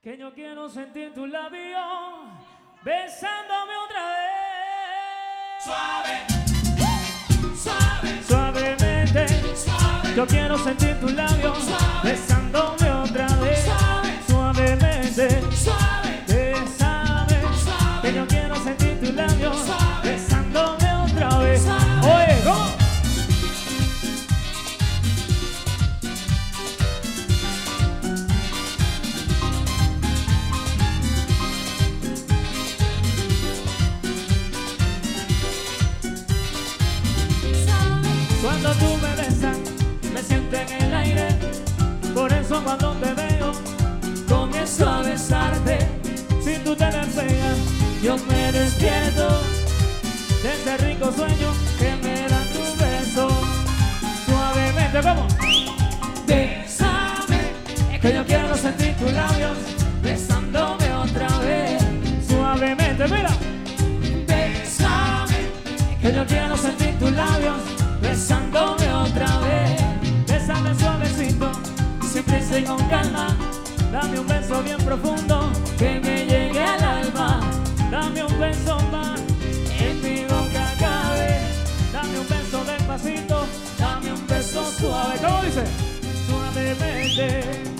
Que yo quiero sentir tus labios besándome otra vez. Suave, suave, suavemente. suave. Yo quiero sentir tus labios Suave. besándome otra vez. Suave. Suavemente. Suave, Bésame. suave. Que yo quiero sentir tus labios Suave. besándome otra vez. Suave. Oye, ¿cómo? Cuando tú me besas, me siento en el aire. Por eso cuando te veo, comienzo a besarte. Si tú te me pegas, yo me despierto de ese rico sueño que me da tu beso. Suavemente, ¿cómo? Bésame, Que yo quiero sentir tus labios besándome otra vez. Suavemente, mira. bésame, Que yo quiero sentir tus labios besándome otra vez. Bésame suavecito, sin prisa y con calma. Dame un beso bien profundo que me llegue al alma. Dame un beso más, en mi boca cabe. Dame un beso despacito, dame un beso suave. ¿Cómo dice? Suavemente.